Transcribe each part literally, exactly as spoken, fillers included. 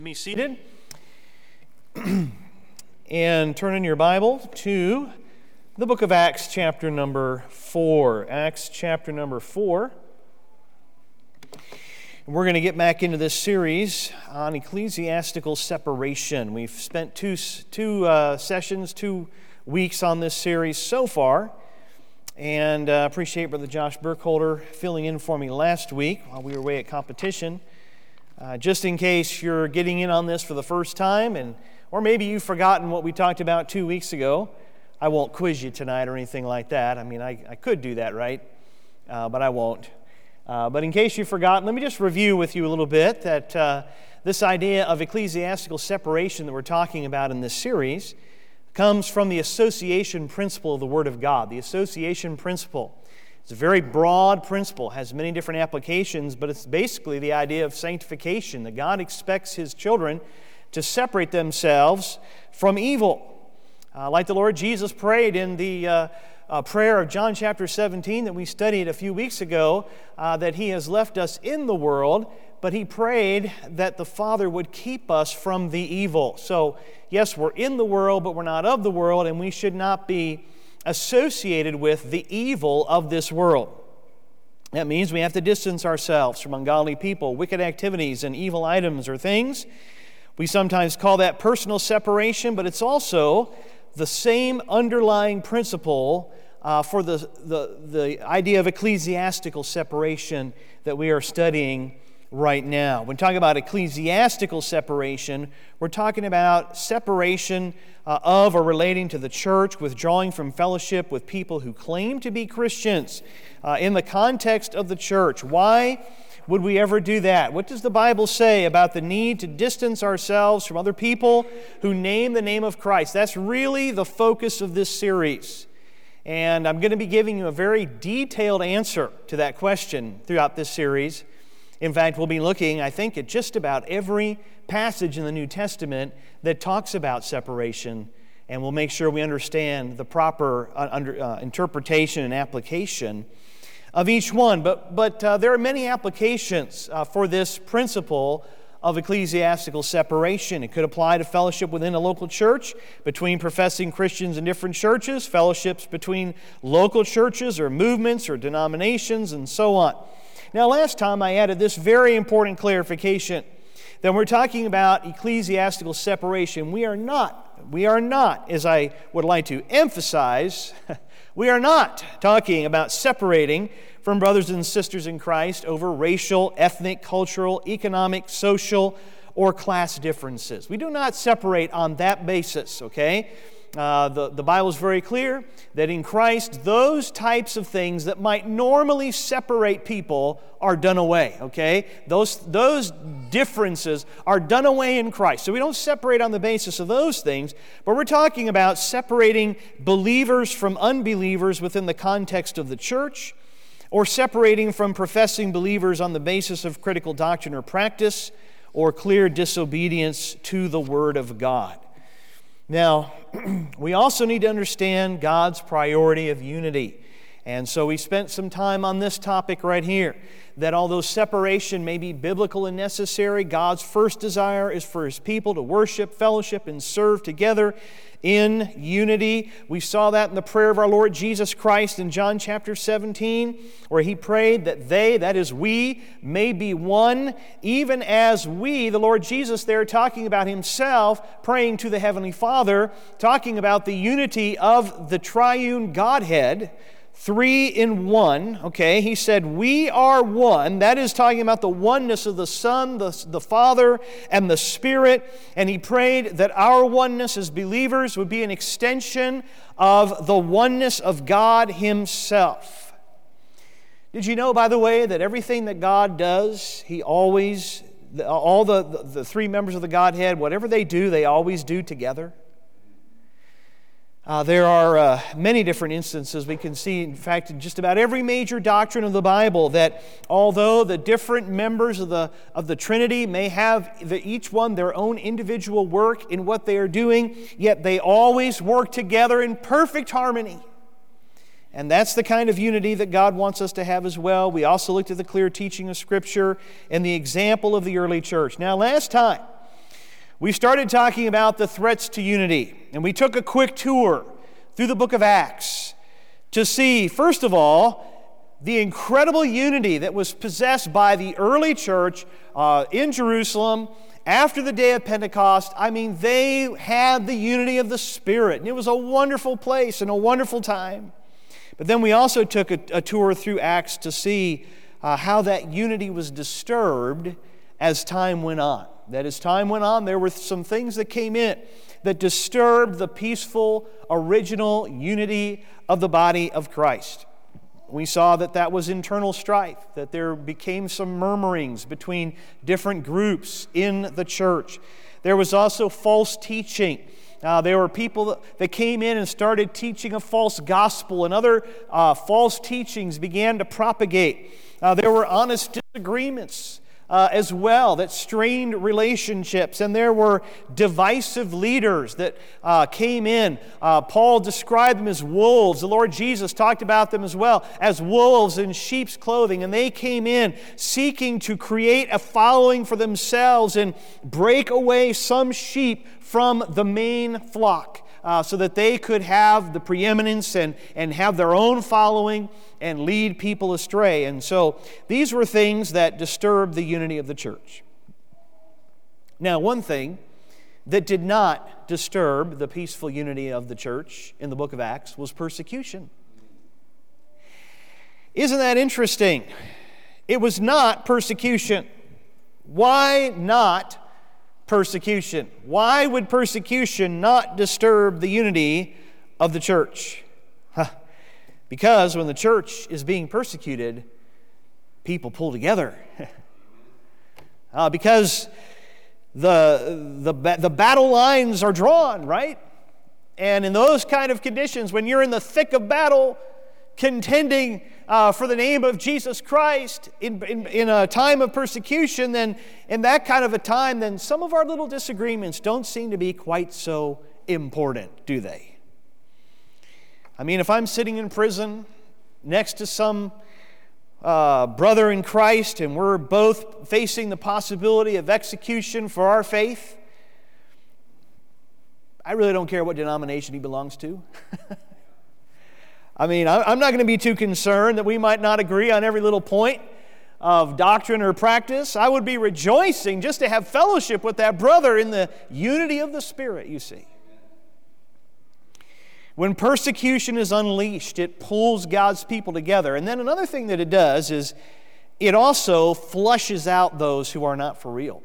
Be seated and turn in your Bible to the book of Acts chapter number four. Acts chapter number four. We're going to get back into this series on ecclesiastical separation. We've spent two, two uh, sessions, two weeks on this series so far, and I uh, appreciate Brother Josh Burkholder filling in for me last week while we were away at competition. Uh, just in case you're getting in on this for the first time, and or maybe you've forgotten what we talked about two weeks ago, I won't quiz you tonight or anything like that. I mean, I, I could do that, right? Uh, but I won't. Uh, but in case you've forgotten, let me just review with you a little bit that uh, this idea of ecclesiastical separation that we're talking about in this series comes from the association principle of the Word of God. The association principle. It's a very broad principle, has many different applications, but it's basically the idea of sanctification, that God expects His children to separate themselves from evil. Uh, like the Lord Jesus prayed in the uh, uh, prayer of John chapter seventeen that we studied a few weeks ago, uh, that He has left us in the world, but He prayed that the Father would keep us from the evil. So, yes, we're in the world, but we're not of the world, and we should not be associated with the evil of this world. That means we have to distance ourselves from ungodly people, wicked activities, and evil items or things. We sometimes call that personal separation, but it's also the same underlying principle uh, for the, the, the idea of ecclesiastical separation that we are studying right now. When talking about ecclesiastical separation, we're talking about separation uh, of or relating to the church, withdrawing from fellowship with people who claim to be Christians uh, in the context of the church. Why would we ever do that? What does the Bible say about the need to distance ourselves from other people who name the name of Christ? That's really the focus of this series. And I'm going to be giving you a very detailed answer to that question throughout this series. In fact, we'll be looking, I think, at just about every passage in the New Testament that talks about separation, and we'll make sure we understand the proper uh, under, uh, interpretation and application of each one. But, but uh, there are many applications uh, for this principle of ecclesiastical separation. It could apply to fellowship within a local church, between professing Christians in different churches, fellowships between local churches or movements or denominations, and so on. Now, last time I added this very important clarification that when we're talking about ecclesiastical separation, we are not, we are not, as I would like to emphasize, we are not talking about separating from brothers and sisters in Christ over racial, ethnic, cultural, economic, social, or class differences. We do not separate on that basis, okay? Uh, the, the Bible is very clear that in Christ, those types of things that might normally separate people are done away, okay? Those, those differences are done away in Christ. So we don't separate on the basis of those things, but we're talking about separating believers from unbelievers within the context of the church, or separating from professing believers on the basis of critical doctrine or practice, or clear disobedience to the Word of God. Now, we also need to understand God's priority of unity. And so we spent some time on this topic right here, that although separation may be biblical and necessary, God's first desire is for His people to worship, fellowship, and serve together in unity. We saw that in the prayer of our Lord Jesus Christ in John chapter seventeen, where He prayed that they, that is we, may be one, even as we, the Lord Jesus there talking about Himself, praying to the Heavenly Father, talking about the unity of the triune Godhead, three in one, okay? He said, we are one. That is talking about the oneness of the Son, the, the Father, and the Spirit. And He prayed that our oneness as believers would be an extension of the oneness of God Himself. Did you know, by the way, that everything that God does, He always, all the, the, the three members of the Godhead, whatever they do, they always do together? Uh, there are uh, many different instances we can see, in fact, in just about every major doctrine of the Bible, that although the different members of the, of the Trinity may have the, each one their own individual work in what they are doing, yet they always work together in perfect harmony. And that's the kind of unity that God wants us to have as well. We also looked at the clear teaching of Scripture and the example of the early church. Now, last time, we started talking about the threats to unity, and we took a quick tour through the book of Acts to see, first of all, the incredible unity that was possessed by the early church uh, in Jerusalem after the day of Pentecost. I mean, they had the unity of the Spirit, and it was a wonderful place and a wonderful time. But then we also took a, a tour through Acts to see uh, how that unity was disturbed as time went on. That as time went on, there were some things that came in that disturbed the peaceful, original unity of the body of Christ. We saw that that was internal strife, that there became some murmurings between different groups in the church. There was also false teaching. Uh, there were people that came in and started teaching a false gospel, and other uh, false teachings began to propagate. Uh, there were honest disagreements Uh, as well that strained relationships, and there were divisive leaders that uh, came in. Uh, Paul described them as wolves. The Lord Jesus talked about them as well as wolves in sheep's clothing, and they came in seeking to create a following for themselves and break away some sheep from the main flock uh, so that they could have the preeminence and, and have their own following and lead people astray. And so these were things that disturbed the unity of the church. Now, one thing that did not disturb the peaceful unity of the church in the book of Acts was persecution. Isn't that interesting? It was not persecution. Why not persecution? Why would persecution not disturb the unity of the church? Huh. Because when the church is being persecuted, people pull together. uh, because the, the, the battle lines are drawn, right? And in those kind of conditions, when you're in the thick of battle, contending uh, for the name of Jesus Christ in, in, in a time of persecution, then in that kind of a time, then some of our little disagreements don't seem to be quite so important, do they? I mean, if I'm sitting in prison next to some uh, brother in Christ and we're both facing the possibility of execution for our faith, I really don't care what denomination he belongs to. I mean, I'm not going to be too concerned that we might not agree on every little point of doctrine or practice. I would be rejoicing just to have fellowship with that brother in the unity of the Spirit, you see. When persecution is unleashed, it pulls God's people together. And then another thing that it does is it also flushes out those who are not for real.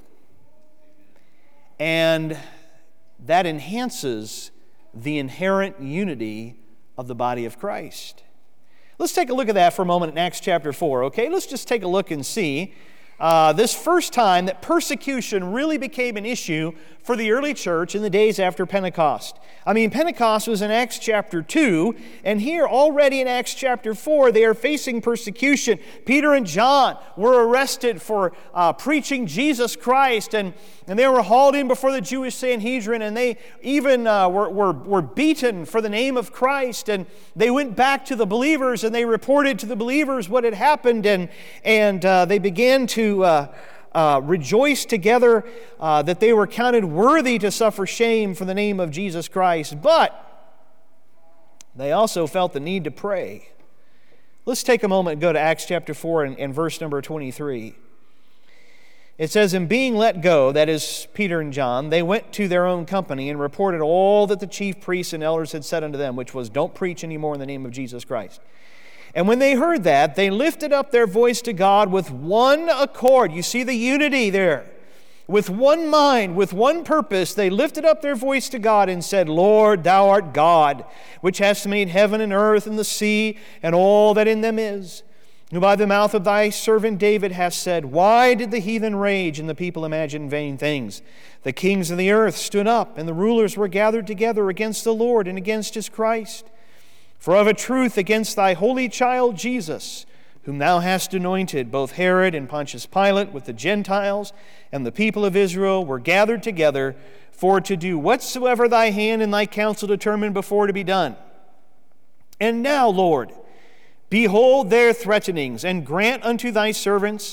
And that enhances the inherent unity of the body of Christ. Let's take a look at that for a moment in Acts chapter four, okay? Let's just take a look and see uh, this first time that persecution really became an issue for the early church in the days after Pentecost. I mean, Pentecost was in Acts chapter two, and here already in Acts chapter four, they are facing persecution. Peter and John were arrested for uh, preaching Jesus Christ, and, and they were hauled in before the Jewish Sanhedrin, and they even uh, were, were, were beaten for the name of Christ, and they went back to the believers, and they reported to the believers what had happened, and, and uh, they began to uh, Uh, rejoice together uh, that they were counted worthy to suffer shame for the name of Jesus Christ. But they also felt the need to pray. Let's take a moment and go to Acts chapter four and, and verse number twenty-three. It says, "And being let go," that is Peter and John, "they went to their own company and reported all that the chief priests and elders had said unto them, which was, don't preach anymore in the name of Jesus Christ. And when they heard that, they lifted up their voice to God with one accord." You see the unity there. With one mind, with one purpose, they lifted up their voice to God and said, "Lord, thou art God, which hast made heaven and earth and the sea and all that in them is, who by the mouth of thy servant David hast said, Why did the heathen rage and the people imagine vain things? The kings of the earth stood up, and the rulers were gathered together against the Lord and against his Christ. For of a truth against thy holy child Jesus, whom thou hast anointed, both Herod and Pontius Pilate with the Gentiles and the people of Israel were gathered together for to do whatsoever thy hand and thy counsel determined before to be done. And now, Lord, behold their threatenings, and grant unto thy servants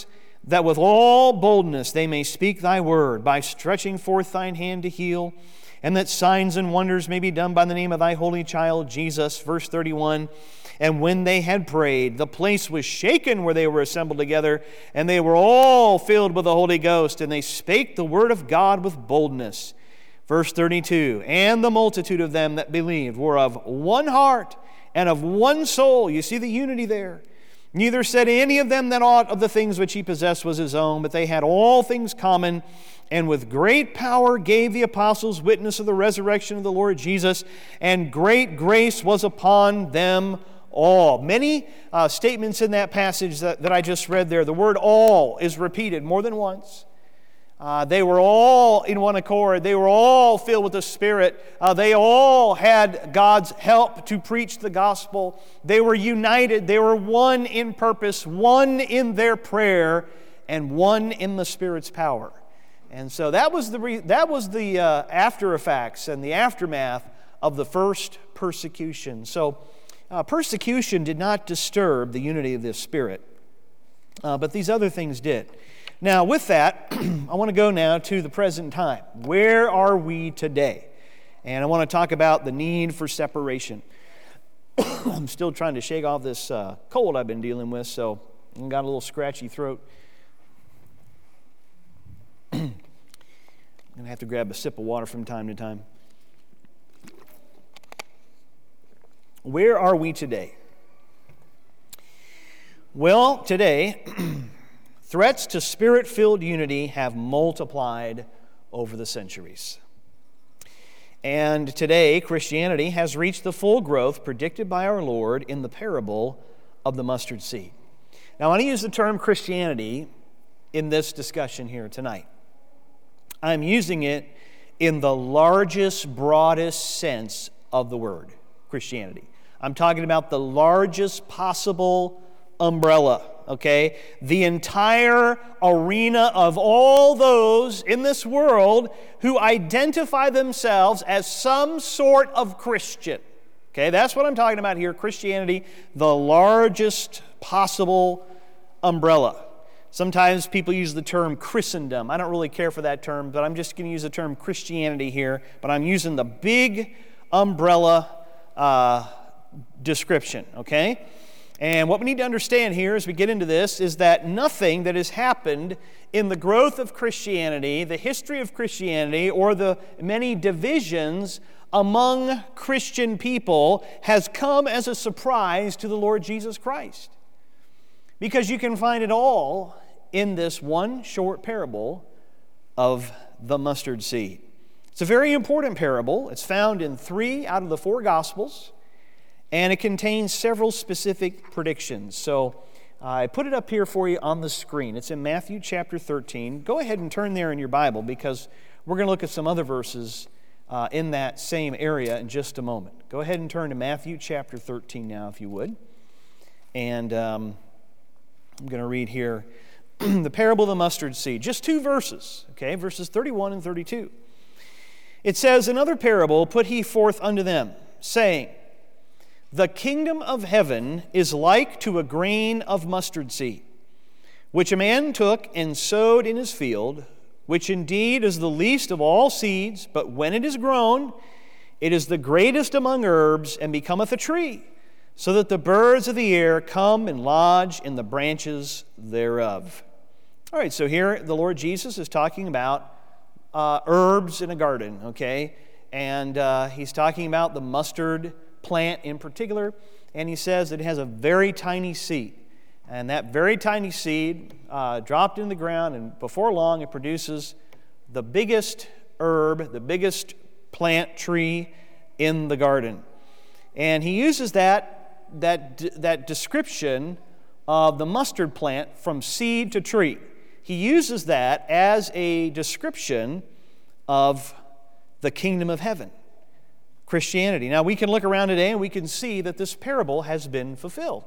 that with all boldness they may speak thy word, by stretching forth thine hand to heal, and that signs and wonders may be done by the name of thy holy child Jesus. Verse thirty-one, and when they had prayed, the place was shaken where they were assembled together, and they were all filled with the Holy Ghost, and they spake the word of God with boldness. Verse thirty-two, and the multitude of them that believed were of one heart and of one soul. You see the unity there. Neither said any of them that aught of the things which he possessed was his own, but they had all things common, and with great power gave the apostles witness of the resurrection of the Lord Jesus, and great grace was upon them all. Many uh, statements in that passage that, that I just read there. The word all is repeated more than once. Uh, they were all in one accord. They were all filled with the Spirit. Uh, they all had God's help to preach the gospel. They were united. They were one in purpose, one in their prayer, and one in the Spirit's power. And so that was the re- that was the uh, after effects and the aftermath of the first persecution. So uh, persecution did not disturb the unity of the Spirit, uh, but these other things did. Now, with that, I want to go now to the present time. Where are we today? And I want to talk about the need for separation. I'm still trying to shake off this uh, cold I've been dealing with, so I've got a little scratchy throat. I'm going to have to grab a sip of water from time to time. Where are we today? Well, today, threats to Spirit-filled unity have multiplied over the centuries. And today, Christianity has reached the full growth predicted by our Lord in the parable of the mustard seed. Now, I want to use the term Christianity in this discussion here tonight. I'm using it in the largest, broadest sense of the word, Christianity. I'm talking about the largest possible umbrella. Okay, the entire arena of all those in this world who identify themselves as some sort of Christian. Okay, that's what I'm talking about here, Christianity, the largest possible umbrella. Sometimes people use the term Christendom. I don't really care for that term, but I'm just going to use the term Christianity here, but I'm using the big umbrella uh, description, okay? And what we need to understand here as we get into this is that nothing that has happened in the growth of Christianity, the history of Christianity, or the many divisions among Christian people has come as a surprise to the Lord Jesus Christ. Because you can find it all in this one short parable of the mustard seed. It's a very important parable. It's found in three out of the four Gospels. And it contains several specific predictions. So uh, I put it up here for you on the screen. It's in Matthew chapter thirteen. Go ahead and turn there in your Bible because we're going to look at some other verses uh, in that same area in just a moment. Go ahead and turn to Matthew chapter thirteen now, if you would. And um, I'm going to read here the parable of the mustard seed. Just two verses, okay, verses thirty-one and thirty-two. It says, another parable put he forth unto them, saying, the kingdom of heaven is like to a grain of mustard seed, which a man took and sowed in his field, which indeed is the least of all seeds, but when it is grown, it is the greatest among herbs, and becometh a tree, so that the birds of the air come and lodge in the branches thereof. All right, so here the Lord Jesus is talking about uh, herbs in a garden, okay? And uh, he's talking about the mustard plant in particular, and he says that it has a very tiny seed. And that very tiny seed uh, dropped in the ground, and before long it produces the biggest herb, the biggest plant tree in the garden. And he uses that, that, that description of the mustard plant from seed to tree. He uses that as a description of the kingdom of heaven, Christianity. Now, we can look around today and we can see that this parable has been fulfilled.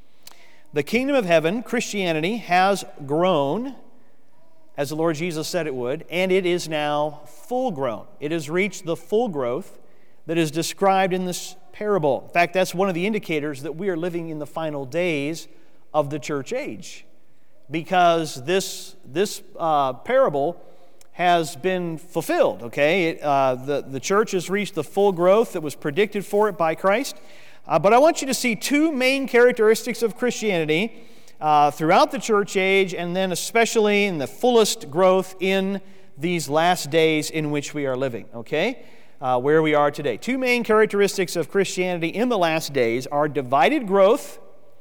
The kingdom of heaven, Christianity, has grown, as the Lord Jesus said it would, and it is now full grown. It has reached the full growth that is described in this parable. In fact, that's one of the indicators that we are living in the final days of the church age. because this, this uh, parable has been fulfilled, okay? It, uh, the, the church has reached the full growth that was predicted for it by Christ. Uh, but I want you to see two main characteristics of Christianity uh, throughout the church age, and then especially in the fullest growth in these last days in which we are living, okay? Uh, where we are today. Two main characteristics of Christianity in the last days are divided growth,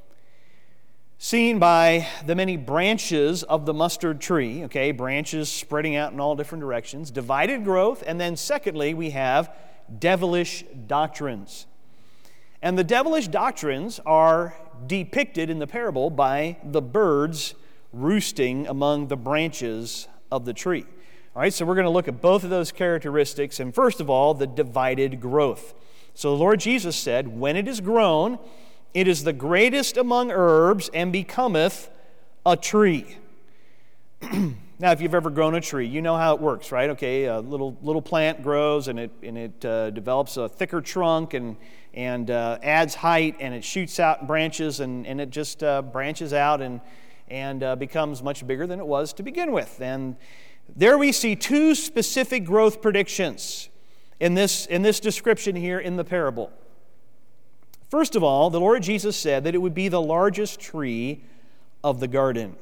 seen by the many branches of the mustard tree, okay, branches spreading out in all different directions, divided growth, and then secondly, we have devilish doctrines. And the devilish doctrines are depicted in the parable by the birds roosting among the branches of the tree. All right, so we're going to look at both of those characteristics, and first of all, the divided growth. So the Lord Jesus said, "When it is grown, it is the greatest among herbs, and becometh a tree." Now, if you've ever grown a tree, you know how it works, right? Okay, a little little plant grows, and it and it uh, develops a thicker trunk, and and uh, adds height, and it shoots out branches, and and it just uh, branches out and and uh, becomes much bigger than it was to begin with. And there we see two specific growth predictions in this in this description here in the parable. First of all, the Lord Jesus said that it would be the largest tree of the garden.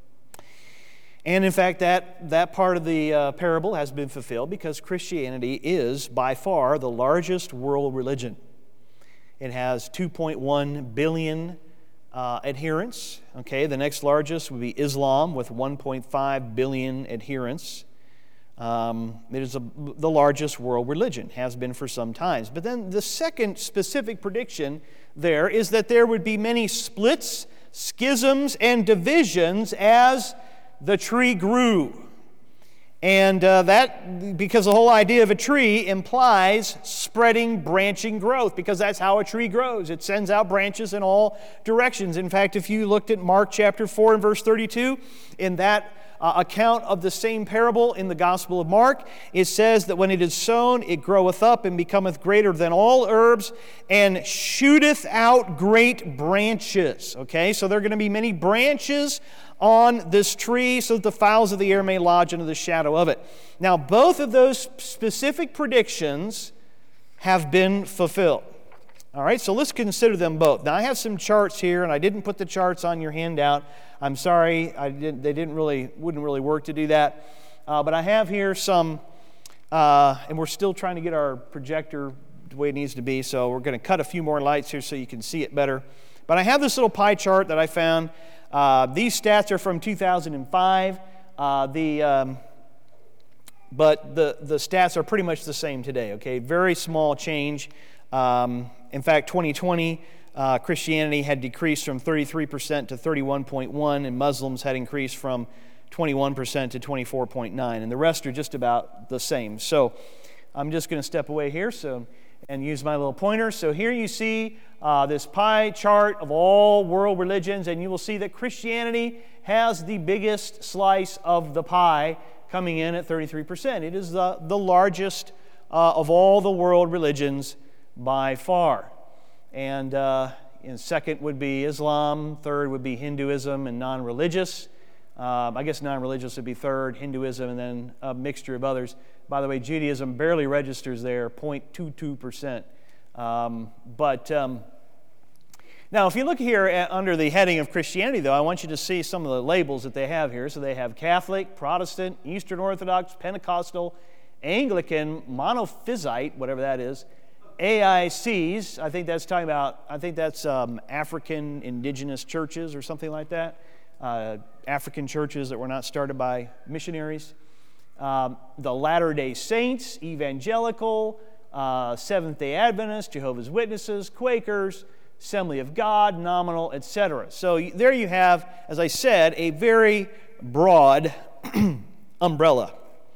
And in fact, that, that part of the uh, parable has been fulfilled because Christianity is by far the largest world religion. It has two point one billion uh, adherents. Okay, the next largest would be Islam with one point five billion adherents. Um, it is a, the largest world religion, has been for some times. But then the second specific prediction there is that there would be many splits, schisms, and divisions as the tree grew. And uh, that, because the whole idea of a tree implies spreading, branching growth, because that's how a tree grows. It sends out branches in all directions. In fact, if you looked at Mark chapter four and verse thirty-two, in that Uh, account of the same parable in the Gospel of Mark, it says that when it is sown, it groweth up and becometh greater than all herbs, and shooteth out great branches. Okay, so there are going to be many branches on this tree so that the fowls of the air may lodge under the shadow of it. Now, both of those specific predictions have been fulfilled. All right, so let's consider them both. Now, I have some charts here, and I didn't put the charts on your handout. I'm sorry, I didn't, they didn't really, wouldn't really work to do that. Uh, but I have here some, uh, and we're still trying to get our projector the way it needs to be, so we're going to cut a few more lights here so you can see it better. But I have this little pie chart that I found. Uh, these stats are from two thousand five. Uh, the... Um, but the, the stats are pretty much the same today, okay? Very small change. Um, in fact, twenty twenty, uh, Christianity had decreased from thirty-three percent to thirty-one point one, and Muslims had increased from twenty-one percent to twenty-four point nine, and the rest are just about the same. So I'm just going to step away here so and use my little pointer. So here you see uh, this pie chart of all world religions, and you will see that Christianity has the biggest slice of the pie, coming in at thirty-three percent. It is the, the largest uh, of all the world religions by far. And, uh, and second would be Islam, third would be Hinduism and non-religious. Um, I guess non-religious would be third, Hinduism, and then a mixture of others. By the way, Judaism barely registers there, zero point two two percent. Um, but um, now, if you look here at, under the heading of Christianity, though, I want you to see some of the labels that they have here. So they have Catholic, Protestant, Eastern Orthodox, Pentecostal, Anglican, Monophysite, whatever that is, A I Cs. I think that's talking about, I think that's um, African indigenous churches or something like that. Uh, African churches that were not started by missionaries. Um, the Latter-day Saints, Evangelical, uh, Seventh-day Adventists, Jehovah's Witnesses, Quakers, Assembly of God, Nominal, et cetera. So there you have, as I said, a very broad umbrella.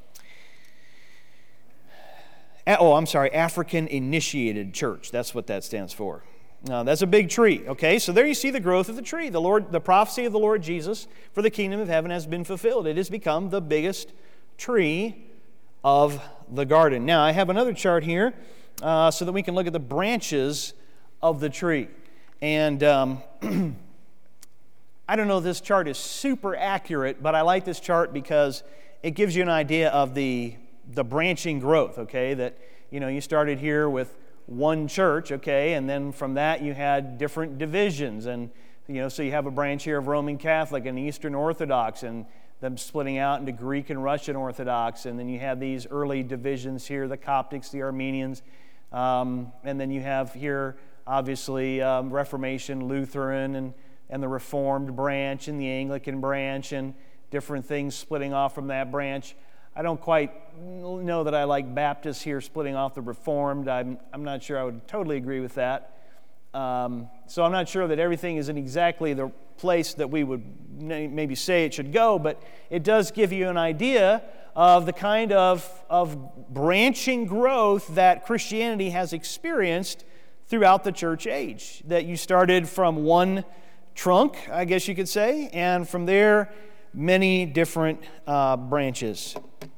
Oh, I'm sorry, African Initiated Church. That's what that stands for. Now, that's a big tree, okay? So there you see the growth of the tree. The Lord, the prophecy of the Lord Jesus for the kingdom of heaven has been fulfilled. It has become the biggest tree of the garden. Now, I have another chart here uh, so that we can look at the branches of the tree. And um, I don't know if this chart is super accurate, but I like this chart because it gives you an idea of the, the branching growth, okay? That, you know, you started here with one church, okay, and then from that you had different divisions, and, you know, so you have a branch here of Roman Catholic and Eastern Orthodox, and them splitting out into Greek and Russian Orthodox, and then you have these early divisions here, the Coptics, the Armenians, um, and then you have here, obviously, um, Reformation, Lutheran, and, and the Reformed branch, and the Anglican branch, and different things splitting off from that branch. I don't quite know that I like Baptists here splitting off the Reformed. I'm, I'm not sure I would totally agree with that. Um, so I'm not sure that everything is in exactly the place that we would maybe say it should go, but it does give you an idea of the kind of, of branching growth that Christianity has experienced throughout the church age. That you started from one trunk, I guess you could say, and from there, many different uh, branches.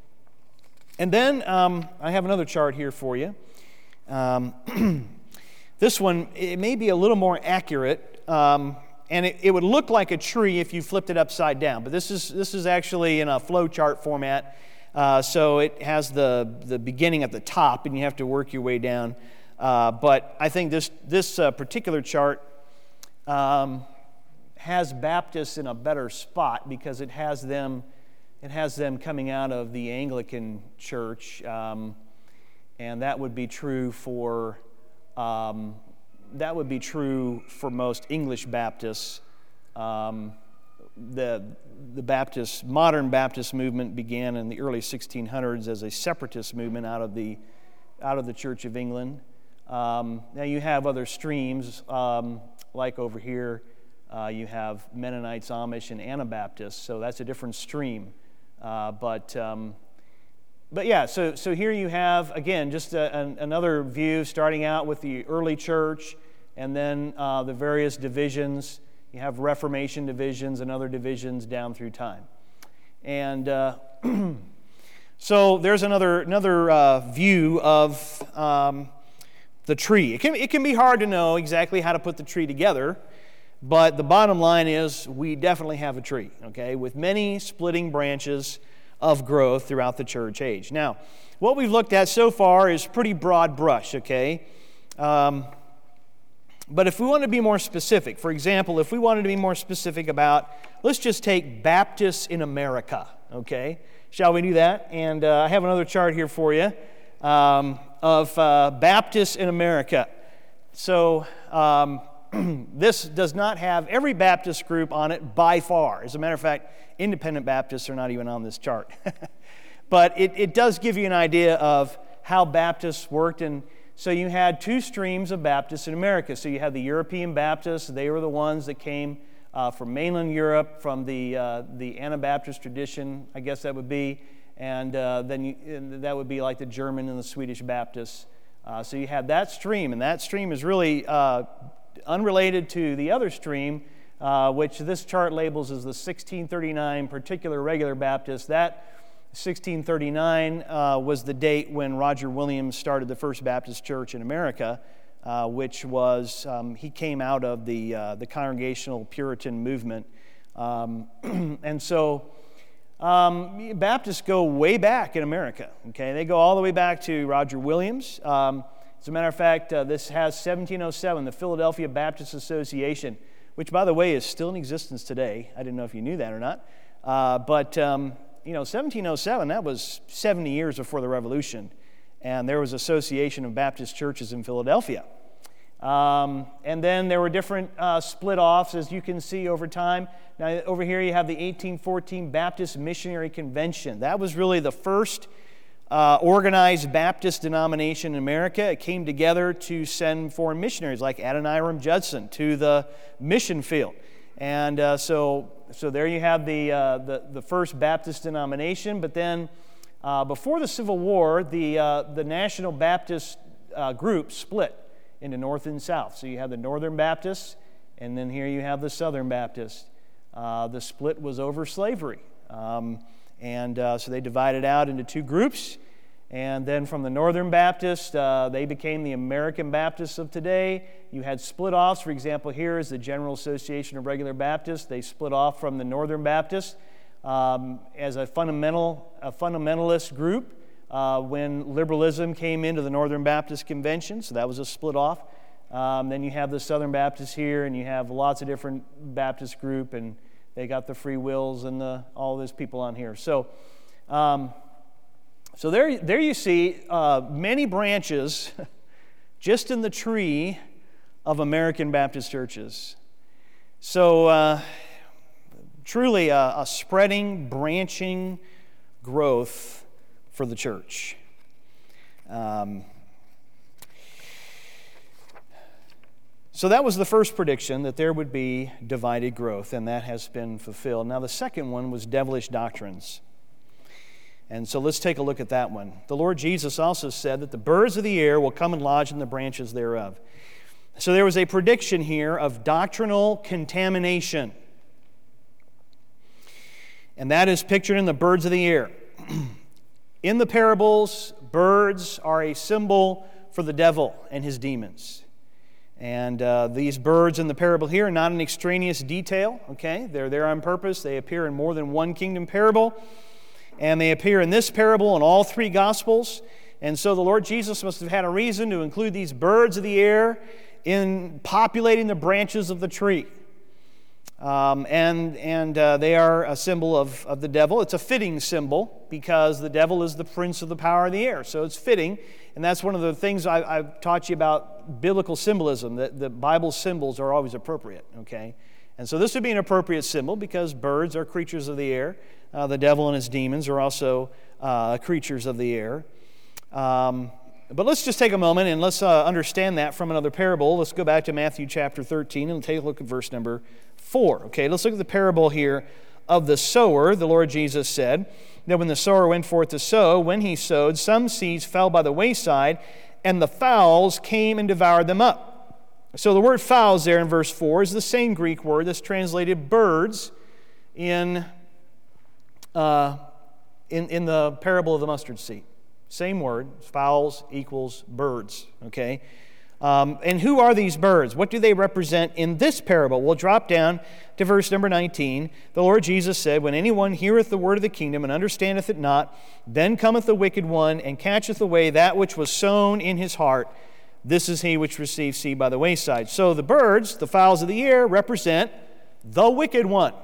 And then um, I have another chart here for you. Um, this one, it may be a little more accurate, um, and it, it would look like a tree if you flipped it upside down. But this is this is actually in a flow chart format, uh, so it has the the beginning at the top, and you have to work your way down. Uh, but I think this this uh, particular chart um, has Baptists in a better spot because it has them it has them coming out of the Anglican Church, um, and that would be true for um, that would be true for most English Baptists. Um, the the Baptist modern Baptist movement began in the early sixteen hundreds as a separatist movement out of the out of the Church of England. Um, now you have other streams um, like over here. Uh, you have Mennonites, Amish, and Anabaptists, so that's a different stream. Uh, but um, but yeah, so so here you have again just a, an, another view starting out with the early church, and then uh, the various divisions. You have Reformation divisions and other divisions down through time, and uh, so there's another another uh, view of um, the tree. It can it can be hard to know exactly how to put the tree together. But the bottom line is we definitely have a tree, okay, with many splitting branches of growth throughout the church age. Now, what we've looked at so far is pretty broad brush, okay? Um, but if we want to be more specific, for example, if we wanted to be more specific about, let's just take Baptists in America, okay? Shall we do that? And uh, I have another chart here for you um, of uh, Baptists in America. So, um, this does not have every Baptist group on it by far. As a matter of fact, independent Baptists are not even on this chart. But it, it does give you an idea of how Baptists worked. And so you had two streams of Baptists in America. So you had the European Baptists. They were the ones that came uh, from mainland Europe, from the, uh, the Anabaptist tradition, I guess that would be. And uh, then you, and that would be like the German and the Swedish Baptists. Uh, so you had that stream, and that stream is really Uh, unrelated to the other stream, uh, which this chart labels as the sixteen thirty-nine Particular Regular Baptist. That sixteen thirty-nine uh, was the date when Roger Williams started the First Baptist Church in America, uh, which was, um, he came out of the, uh, the Congregational Puritan movement. Um, and so um, Baptists go way back in America, okay? They go all the way back to Roger Williams. Um, As a matter of fact, uh, this has seventeen oh seven, the Philadelphia Baptist Association, which, by the way, is still in existence today. I didn't know if you knew that or not. Uh, but, um, you know, seventeen oh seven, that was seventy years before the Revolution. And there was an Association of Baptist Churches in Philadelphia. Um, and then there were different uh, split-offs, as you can see over time. Now, over here you have the eighteen fourteen Baptist Missionary Convention. That was really the first Uh, organized Baptist denomination in America. It came together to send foreign missionaries like Adoniram Judson to the mission field. And uh, so so there you have the, uh, the, the first Baptist denomination. But then uh, before the Civil War, the, uh, the National Baptist uh, group split into North and South. So you have the Northern Baptists, and then here you have the Southern Baptists. Uh, the split was over slavery. Um, And uh, so they divided out into two groups. And then from the Northern Baptist, uh, they became the American Baptists of today. You had split-offs. For example, here is the General Association of Regular Baptists. They split off from the Northern Baptists um, as a fundamental, a fundamentalist group uh, when liberalism came into the Northern Baptist Convention. So that was a split-off. Um, then you have the Southern Baptists here, and you have lots of different Baptist group, and they got the Free Wills and the, all those people on here. So, um, so there, there you see uh, many branches just in the tree of American Baptist churches. So, uh, truly a, a spreading, branching growth for the church. Um, So that was the first prediction, that there would be divided growth, and that has been fulfilled. Now the second one was devilish doctrines. And so let's take a look at that one. The Lord Jesus also said that the birds of the air will come and lodge in the branches thereof. So there was a prediction here of doctrinal contamination. And that is pictured in the birds of the air. In the parables, birds are a symbol for the devil and his demons. And uh, these birds in the parable here are not an extraneous detail, okay? They're there on purpose. They appear in more than one kingdom parable. And they appear in this parable in all three Gospels. And so the Lord Jesus must have had a reason to include these birds of the air in populating the branches of the tree. Um, and and uh, they are a symbol of, of the devil. It's a fitting symbol because the devil is the prince of the power of the air. So it's fitting. And that's one of the things I, I've taught you about biblical symbolism, that the Bible symbols are always appropriate, okay? And so this would be an appropriate symbol because birds are creatures of the air. Uh, the devil and his demons are also uh, creatures of the air. Um, but let's just take a moment and let's uh, understand that from another parable. Let's go back to Matthew chapter thirteen and take a look at verse number four. Okay, let's look at the parable here of the sower. The Lord Jesus said that when the sower went forth to sow, when he sowed, some seeds fell by the wayside, and the fowls came and devoured them up. So the word fowls there in verse four is the same Greek word that's translated birds in, uh, in, in the parable of the mustard seed. Same word, fowls equals birds, okay? Um, and who are these birds? What do they represent in this parable? We'll drop down to verse number nineteen. The Lord Jesus said, when anyone heareth the word of the kingdom and understandeth it not, then cometh the wicked one and catcheth away that which was sown in his heart. This is he which receives seed by the wayside. So the birds, the fowls of the air, represent the wicked one.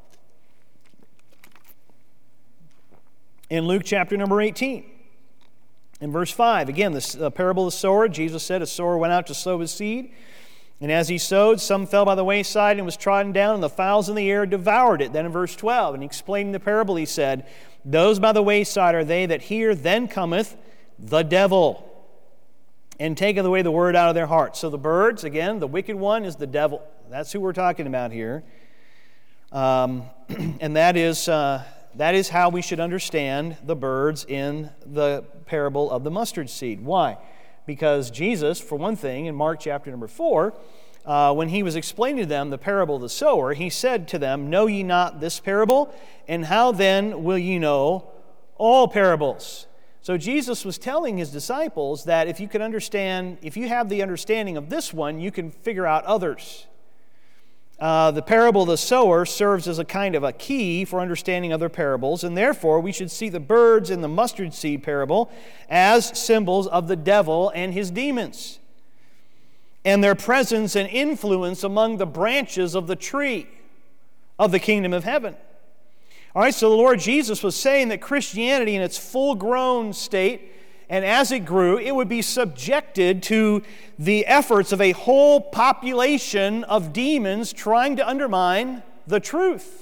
In Luke chapter number eighteen, in verse five, again, the uh, parable of the sower, Jesus said, a sower went out to sow his seed, and as he sowed, some fell by the wayside and was trodden down, and the fowls in the air devoured it. Then in verse twelve, and explaining the parable, he said, those by the wayside are they that hear, then cometh the devil, and taketh away the word out of their heart. So the birds, again, the wicked one is the devil. That's who we're talking about here. Um, and that is... Uh, That is how we should understand the birds in the parable of the mustard seed. Why? Because Jesus, for one thing, in Mark chapter number four, uh, when he was explaining to them the parable of the sower, he said to them, know ye not this parable? And how then will ye know all parables? So Jesus was telling his disciples that if you can understand, if you have the understanding of this one, you can figure out others. Uh, the parable of the sower serves as a kind of a key for understanding other parables, and therefore we should see the birds in the mustard seed parable as symbols of the devil and his demons, and their presence and influence among the branches of the tree of the kingdom of heaven. All right, so the Lord Jesus was saying that Christianity in its full-grown state, and as it grew, it would be subjected to the efforts of a whole population of demons trying to undermine the truth.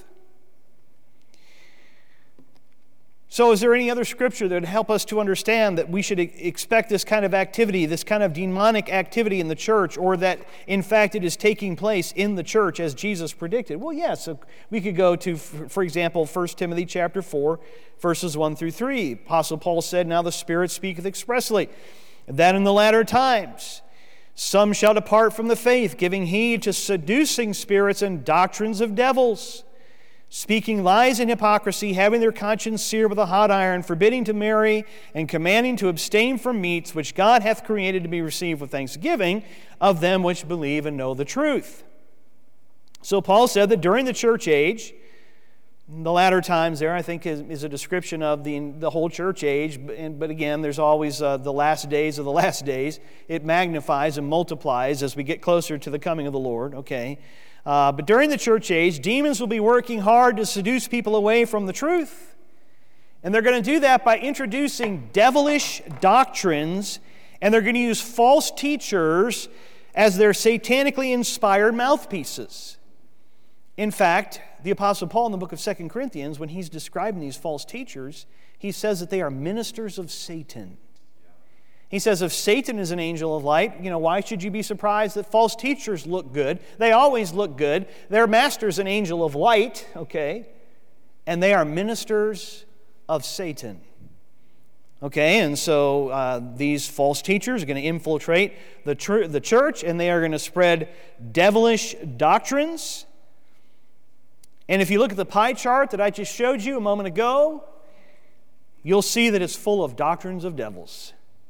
So is there any other scripture that would help us to understand that we should expect this kind of activity, this kind of demonic activity in the church, or that in fact it is taking place in the church as Jesus predicted? Well, yes, we could go to, for example, First Timothy chapter four, verses one through three. Apostle Paul said, now the Spirit speaketh expressly, that in the latter times some shall depart from the faith, giving heed to seducing spirits and doctrines of devils, speaking lies and hypocrisy, having their conscience seared with a hot iron, forbidding to marry, and commanding to abstain from meats which God hath created to be received with thanksgiving of them which believe and know the truth. So Paul said that during the church age, the latter times there, I think, is, is a description of the, the whole church age. But, but again, there's always uh, the last days of the last days. It magnifies and multiplies as we get closer to the coming of the Lord, okay? Uh, but during the church age, demons will be working hard to seduce people away from the truth. And they're going to do that by introducing devilish doctrines, and they're going to use false teachers as their satanically inspired mouthpieces. In fact, the Apostle Paul in the book of Second Corinthians, when he's describing these false teachers, he says that they are ministers of Satan. He says if Satan is an angel of light, you know, why should you be surprised that false teachers look good? They always look good. Their master's an angel of light, okay? And they are ministers of Satan. Okay, and so uh, these false teachers are going to infiltrate the, tr- the church, and they are going to spread devilish doctrines. And if you look at the pie chart that I just showed you a moment ago, you'll see that it's full of doctrines of devils.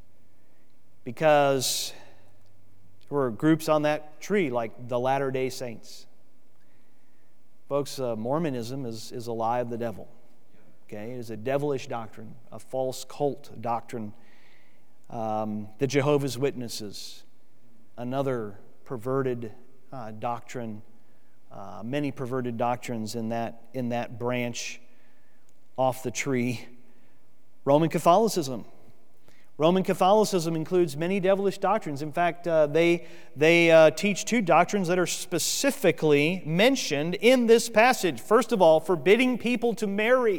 Because there were groups on that tree like the Latter-day Saints. Folks, uh, Mormonism is, is a lie of the devil. Okay, it is a devilish doctrine, a false cult doctrine. Um, the Jehovah's Witnesses, another perverted uh, doctrine. Uh, many perverted doctrines in that, in that branch off the tree. Roman Catholicism. Roman Catholicism includes many devilish doctrines. In fact, uh, they, they uh, teach two doctrines that are specifically mentioned in this passage. First of all, forbidding people to marry.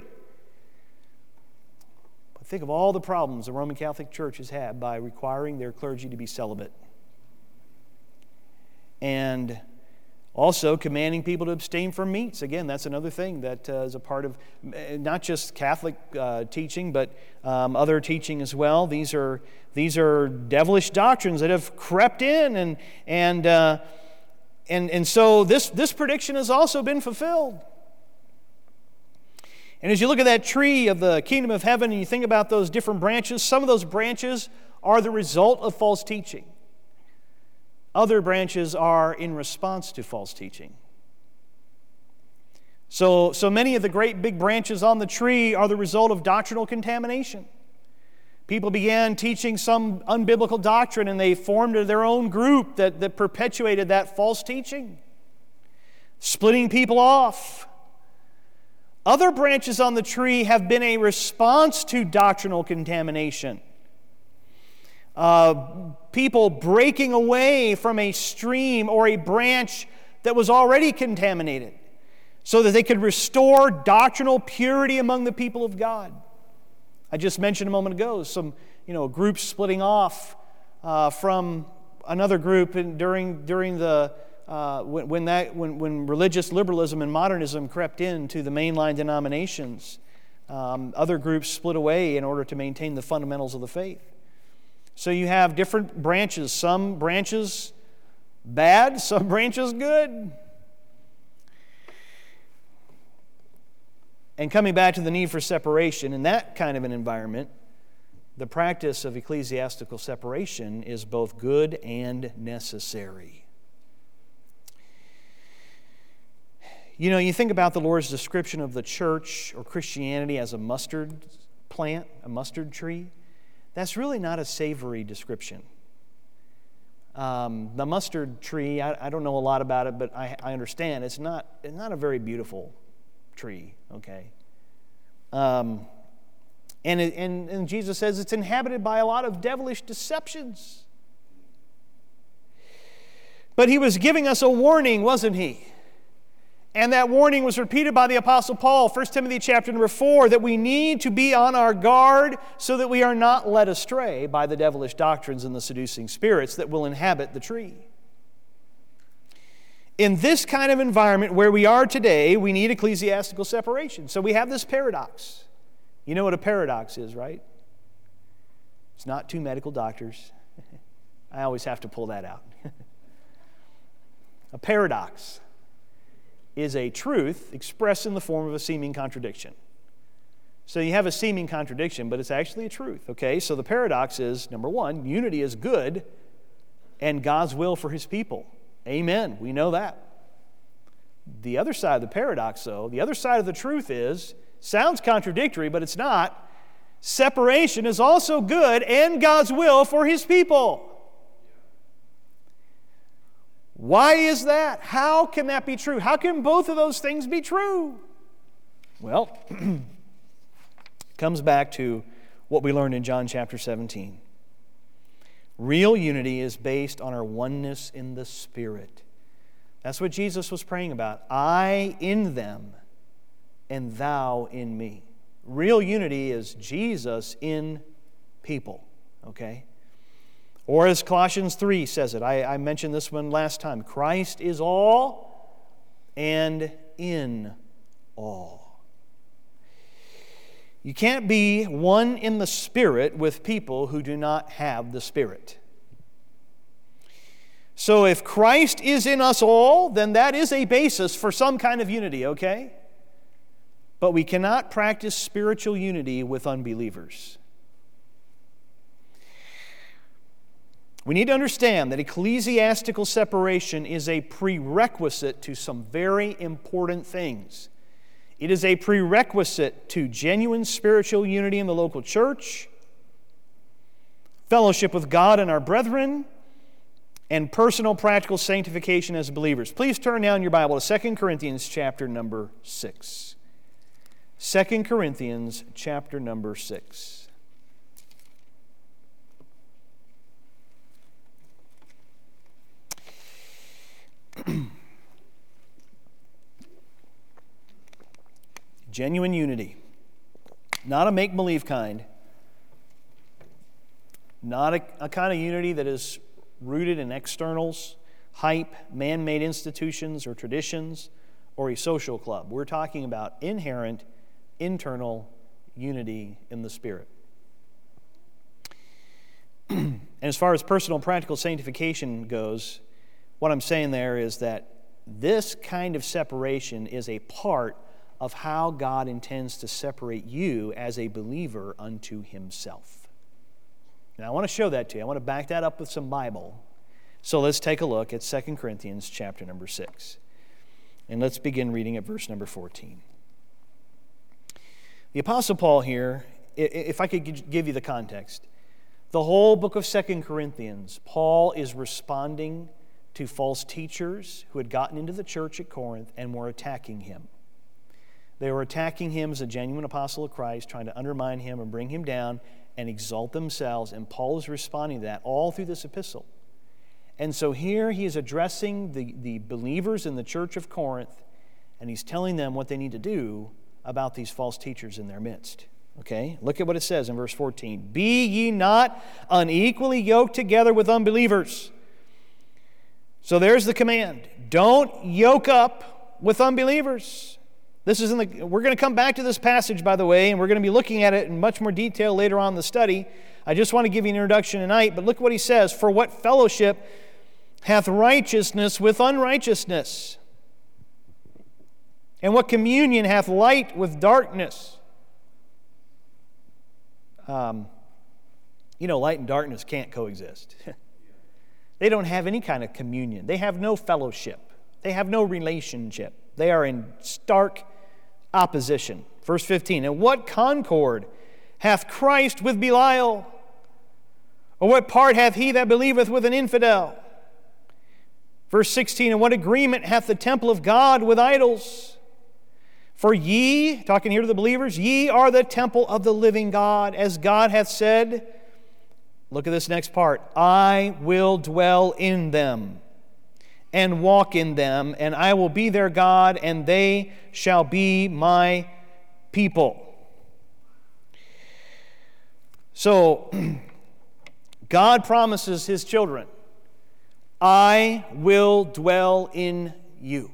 But think of all the problems the Roman Catholic Church has had by requiring their clergy to be celibate. And also, commanding people to abstain from meats. Again, that's another thing that uh, is a part of not just Catholic uh, teaching, but um, other teaching as well. These are these are devilish doctrines that have crept in, and and uh, and and so this this prediction has also been fulfilled. And as you look at that tree of the kingdom of heaven, and you think about those different branches, some of those branches are the result of false teaching. Other branches are in response to false teaching. So, so many of the great big branches on the tree are the result of doctrinal contamination. People began teaching some unbiblical doctrine, and they formed their own group that, that perpetuated that false teaching, splitting people off. Other branches on the tree have been a response to doctrinal contamination. Uh, people breaking away from a stream or a branch that was already contaminated so that they could restore doctrinal purity among the people of God. I just mentioned a moment ago some, you know, groups splitting off uh, from another group in, during during the uh, when, when that when when religious liberalism and modernism crept into the mainline denominations. Um, other groups split away in order to maintain the fundamentals of the faith. So you have different branches, some branches bad, some branches good. And coming back to the need for separation, in that kind of an environment, the practice of ecclesiastical separation is both good and necessary. You know, you think about the Lord's description of the church or Christianity as a mustard plant, a mustard tree. That's really not a savory description. Um, the mustard tree, I, I don't know a lot about it, but I, I understand it's not, it's not a very beautiful tree, okay? Um, and, it, and, and Jesus says it's inhabited by a lot of devilish deceptions. But he was giving us a warning, wasn't he? And that warning was repeated by the Apostle Paul, First Timothy chapter number four, that we need to be on our guard so that we are not led astray by the devilish doctrines and the seducing spirits that will inhabit the tree. In this kind of environment where we are today, we need ecclesiastical separation. So we have this paradox. You know what a paradox is, right? It's not two medical doctors. I always have to pull that out. A paradox. is a truth expressed in the form of a seeming contradiction. So you have a seeming contradiction, but it's actually a truth, okay? So the paradox is, number one, unity is good and God's will for his people. Amen. We know that. The other side of the paradox, though, the other side of the truth is, sounds contradictory, but it's not. Separation is also good and God's will for his people. Why is that? How can that be true? How can both of those things be true? Well, it comes back to what we learned in John chapter seventeen. Real unity is based on our oneness in the Spirit. That's what Jesus was praying about. I in them and thou in me. Real unity is Jesus in people, okay? Or as Colossians three says it, I, I mentioned this one last time, Christ is all and in all. You can't be one in the Spirit with people who do not have the Spirit. So if Christ is in us all, then that is a basis for some kind of unity, okay? But we cannot practice spiritual unity with unbelievers. We need to understand that ecclesiastical separation is a prerequisite to some very important things. It is a prerequisite to genuine spiritual unity in the local church, fellowship with God and our brethren, and personal practical sanctification as believers. Please turn now in your Bible to Second Corinthians chapter number six. Second Corinthians chapter number six. Genuine unity. Not a make-believe kind. Not a, a kind of unity that is rooted in externals, hype, man-made institutions or traditions, or a social club. We're talking about inherent, internal unity in the Spirit. And as far as personal practical sanctification goes, what I'm saying there is that this kind of separation is a part of how God intends to separate you as a believer unto himself. Now I want to show that to you. I want to back that up with some Bible. So let's take a look at Second Corinthians chapter number six. And let's begin reading at verse number fourteen. The Apostle Paul here, if I could give you the context, the whole book of Second Corinthians, Paul is responding to false teachers who had gotten into the church at Corinth and were attacking him. They were attacking him as a genuine apostle of Christ, trying to undermine him and bring him down and exalt themselves, and Paul is responding to that all through this epistle. And so here he is addressing the, the believers in the church of Corinth, and he's telling them what they need to do about these false teachers in their midst. Okay, look at what it says in verse fourteen. Be ye not unequally yoked together with unbelievers. So there's the command. Don't yoke up with unbelievers. This is in the, we're going to come back to this passage, by the way, and we're going to be looking at it in much more detail later on in the study. I just want to give you an introduction tonight, but look what he says. For what fellowship hath righteousness with unrighteousness? And what communion hath light with darkness? Um, you know, light and darkness can't coexist. They don't have any kind of communion. They have no fellowship. They have no relationship. They are in stark opposition. Verse fifteen, and what concord hath Christ with Belial? Or what part hath he that believeth with an infidel? Verse sixteen, and what agreement hath the temple of God with idols? For ye, talking here to the believers, ye are the temple of the living God, as God hath said. Look at this next part. I will dwell in them and walk in them, and I will be their God, and they shall be my people. So, God promises his children, I will dwell in you.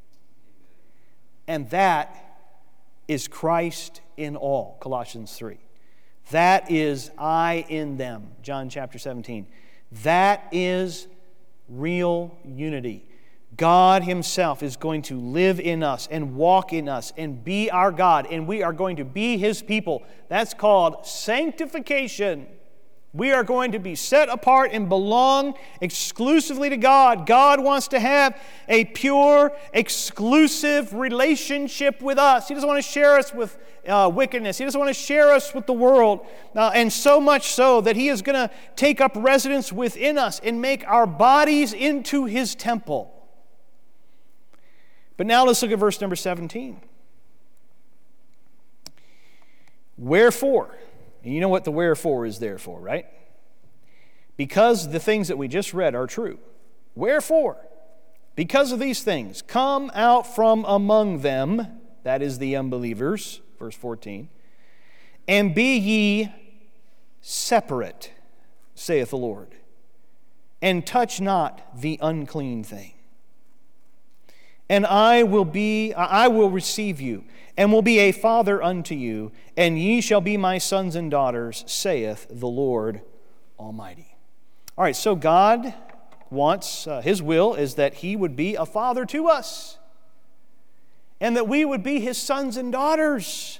And that is Christ in all, Colossians three. That is I in them, John chapter seventeen. That is real unity. God himself is going to live in us and walk in us and be our God, and we are going to be his people. That's called sanctification. We are going to be set apart and belong exclusively to God. God wants to have a pure, exclusive relationship with us. He doesn't want to share us with uh, wickedness. He doesn't want to share us with the world. Uh, and so much so that he is going to take up residence within us and make our bodies into his temple. But now let's look at verse number seventeen. Wherefore, and you know what the wherefore is there for, right? Because the things that we just read are true. Wherefore, because of these things, come out from among them, that is the unbelievers, verse fourteen, and be ye separate, saith the Lord, and touch not the unclean thing. And I will be, I will receive you, and will be a father unto you, and ye shall be my sons and daughters, saith the Lord Almighty. All right, so God wants, uh, his will is that he would be a father to us, and that we would be his sons and daughters.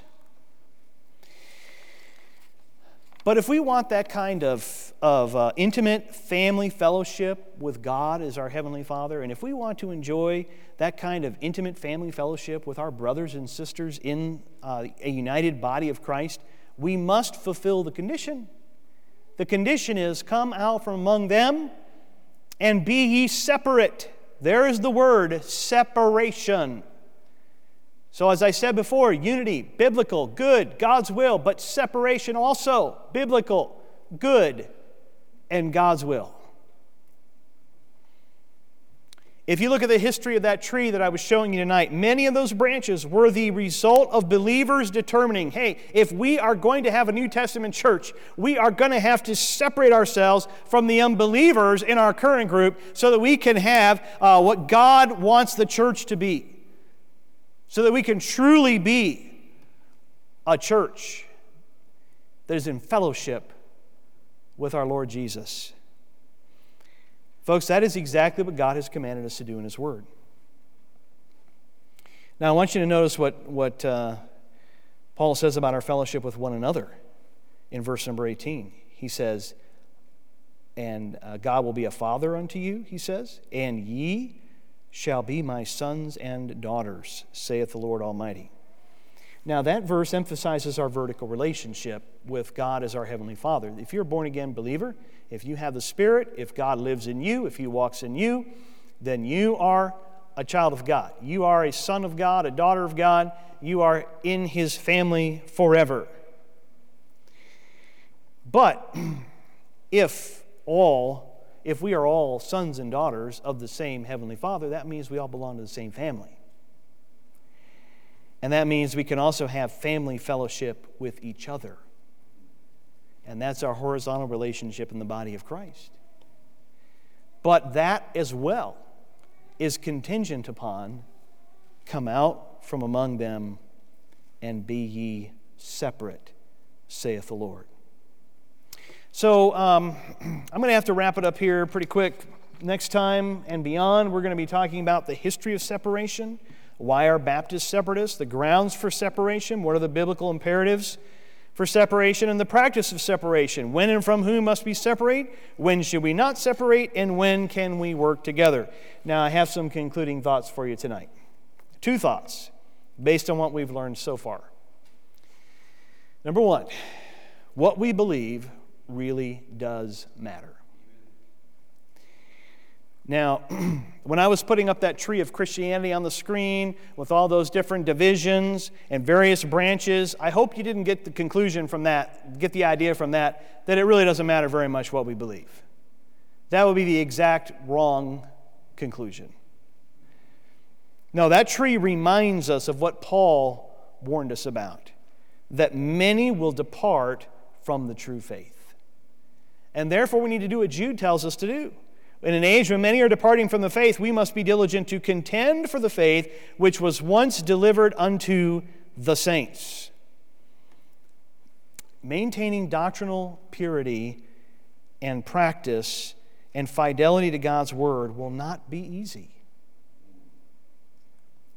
But if we want that kind of, of uh, intimate family fellowship with God as our Heavenly Father, and if we want to enjoy that kind of intimate family fellowship with our brothers and sisters in uh, a united body of Christ, we must fulfill the condition. The condition is, come out from among them and be ye separate. There is the word, separation. So as I said before, unity, biblical, good, God's will, but separation also, biblical, good, and God's will. If you look at the history of that tree that I was showing you tonight, many of those branches were the result of believers determining, hey, if we are going to have a New Testament church, we are going to have to separate ourselves from the unbelievers in our current group so that we can have uh, what God wants the church to be. So that we can truly be a church that is in fellowship with our Lord Jesus. Folks, that is exactly what God has commanded us to do in his word. Now, I want you to notice what, what uh, Paul says about our fellowship with one another in verse number eighteen. He says, and uh, God will be a father unto you, he says, and ye shall be my sons and daughters, saith the Lord Almighty. Now, that verse emphasizes our vertical relationship with God as our Heavenly Father. If you're a born-again believer, if you have the Spirit, if God lives in you, if he walks in you, then you are a child of God. You are a son of God, a daughter of God. You are in his family forever. But if all If we are all sons and daughters of the same Heavenly Father, that means we all belong to the same family. And that means we can also have family fellowship with each other. And that's our horizontal relationship in the body of Christ. But that as well is contingent upon, come out from among them and be ye separate, saith the Lord. So um, I'm going to have to wrap it up here pretty quick. Next time and beyond, we're going to be talking about the history of separation. Why are Baptists separatists? The grounds for separation. What are the biblical imperatives for separation and the practice of separation? When and from whom must we separate? When should we not separate? And when can we work together? Now, I have some concluding thoughts for you tonight. Two thoughts based on what we've learned so far. Number one, what we believe really does matter. Now, when I was putting up that tree of Christianity on the screen with all those different divisions and various branches, I hope you didn't get the conclusion from that, get the idea from that, that it really doesn't matter very much what we believe. That would be the exact wrong conclusion. No, that tree reminds us of what Paul warned us about, that many will depart from the true faith. And therefore, we need to do what Jude tells us to do. In an age when many are departing from the faith, we must be diligent to contend for the faith which was once delivered unto the saints. Maintaining doctrinal purity and practice and fidelity to God's word will not be easy.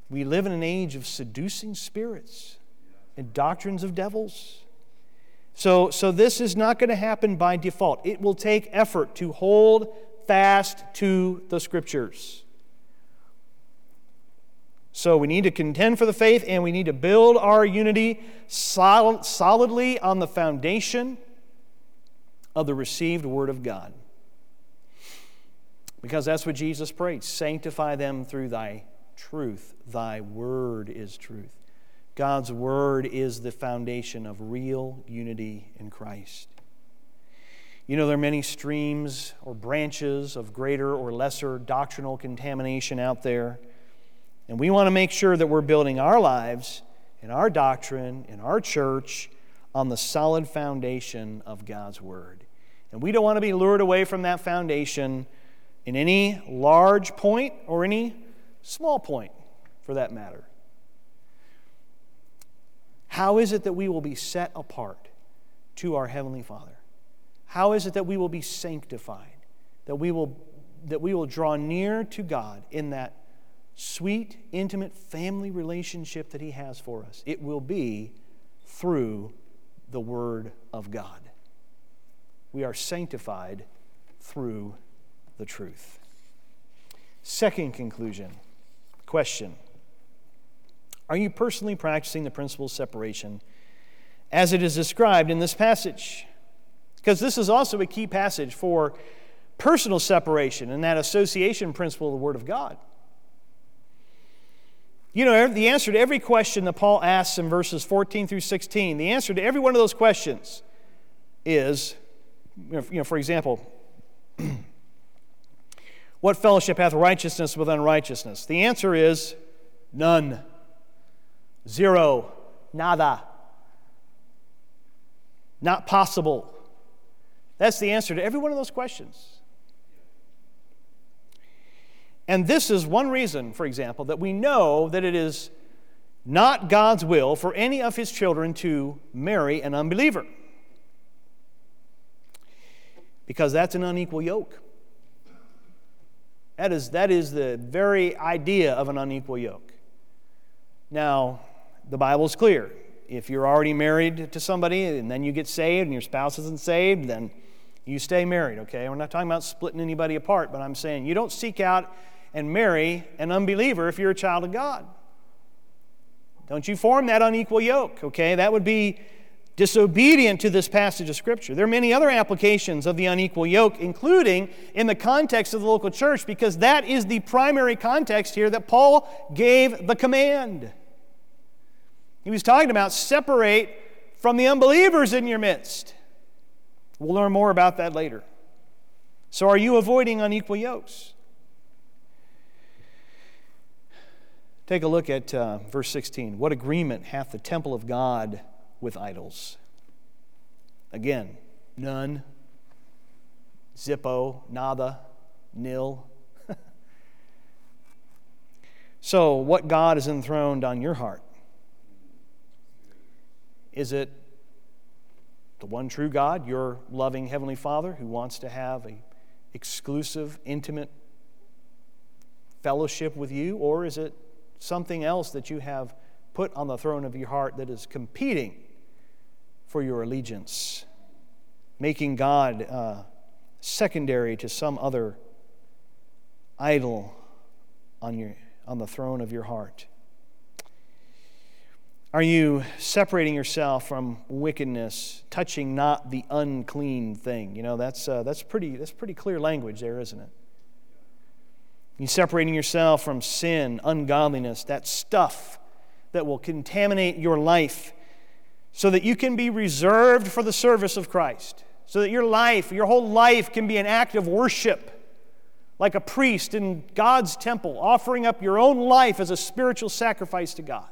We live in an age of seducing spirits and doctrines of devils. So, so this is not going to happen by default. It will take effort to hold fast to the Scriptures. So we need to contend for the faith, and we need to build our unity sol- solidly on the foundation of the received Word of God. Because that's what Jesus prayed. Sanctify them through thy truth. Thy word is truth. God's word is the foundation of real unity in Christ. You know, there are many streams or branches of greater or lesser doctrinal contamination out there. And we want to make sure that we're building our lives and our doctrine and our church on the solid foundation of God's word. And we don't want to be lured away from that foundation in any large point or any small point, for that matter. How is it that we will be set apart to our Heavenly Father? How is it that we will be sanctified? That we will, that we will draw near to God in that sweet, intimate family relationship that He has for us? It will be through the Word of God. We are sanctified through the truth. Second conclusion, question. Are you personally practicing the principle of separation as it is described in this passage? Because this is also a key passage for personal separation and that association principle of the Word of God. You know, the answer to every question that Paul asks in verses fourteen through sixteen, the answer to every one of those questions is, you know, for example, what fellowship hath righteousness with unrighteousness? The answer is none. Zero. Nada. Not possible. That's the answer to every one of those questions. And this is one reason, for example, that we know that it is not God's will for any of His children to marry an unbeliever. Because that's an unequal yoke. That is, that is the very idea of an unequal yoke. Now, the Bible's clear. If you're already married to somebody and then you get saved and your spouse isn't saved, then you stay married, okay? We're not talking about splitting anybody apart, but I'm saying you don't seek out and marry an unbeliever if you're a child of God. Don't you form that unequal yoke, okay? That would be disobedient to this passage of Scripture. There are many other applications of the unequal yoke, including in the context of the local church, because that is the primary context here that Paul gave the command. He was talking about separate from the unbelievers in your midst. We'll learn more about that later. So are you avoiding unequal yokes? Take a look at uh, verse sixteen. What agreement hath the temple of God with idols? Again, none, zippo, nada, nil. So, what God is enthroned on your heart? Is it the one true God, your loving Heavenly Father, who wants to have an exclusive, intimate fellowship with you? Or is it something else that you have put on the throne of your heart that is competing for your allegiance, making God uh, secondary to some other idol on your on the throne of your heart? Are you separating yourself from wickedness, touching not the unclean thing? You know, that's uh, that's pretty that's pretty clear language there, isn't it? You separating yourself from sin, ungodliness, that stuff that will contaminate your life, so that you can be reserved for the service of Christ, so that your life, your whole life can be an act of worship, like a priest in God's temple, offering up your own life as a spiritual sacrifice to God.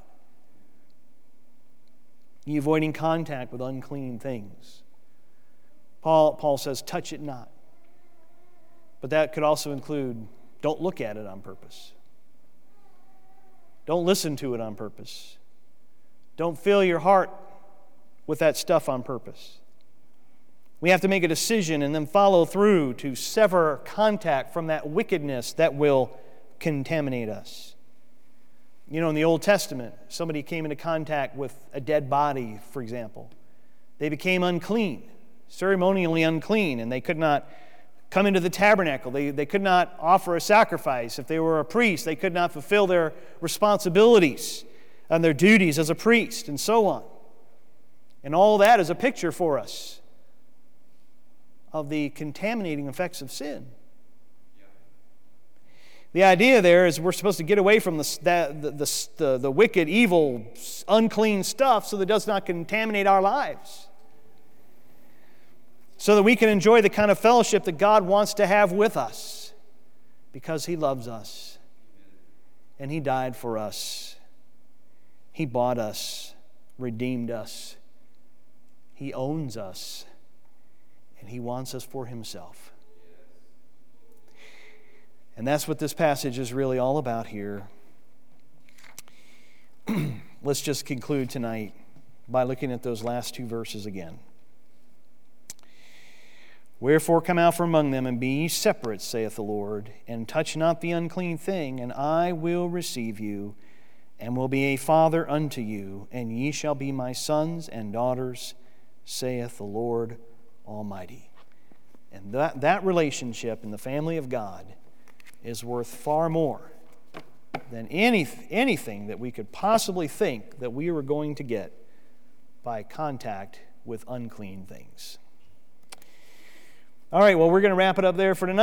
You avoiding contact with unclean things. Paul, Paul says, touch it not. But that could also include, don't look at it on purpose. Don't listen to it on purpose. Don't fill your heart with that stuff on purpose. We have to make a decision and then follow through to sever contact from that wickedness that will contaminate us. You know, in the Old Testament, somebody came into contact with a dead body, for example. They became unclean, ceremonially unclean, and they could not come into the tabernacle. They, they could not offer a sacrifice. If they were a priest, they could not fulfill their responsibilities and their duties as a priest, and so on. And all that is a picture for us of the contaminating effects of sin. The idea there is we're supposed to get away from the, the, the, the, the wicked, evil, unclean stuff so that it does not contaminate our lives. So that we can enjoy the kind of fellowship that God wants to have with us because He loves us and He died for us. He bought us, redeemed us. He owns us, and He wants us for Himself. And that's what this passage is really all about here. Let's just conclude tonight by looking at those last two verses again. Wherefore come out from among them, and be ye separate, saith the Lord, and touch not the unclean thing, and I will receive you, and will be a father unto you, and ye shall be my sons and daughters, saith the Lord Almighty. And that, that relationship in the family of God is worth far more than any, anything that we could possibly think that we were going to get by contact with unclean things. All right, well, we're going to wrap it up there for tonight.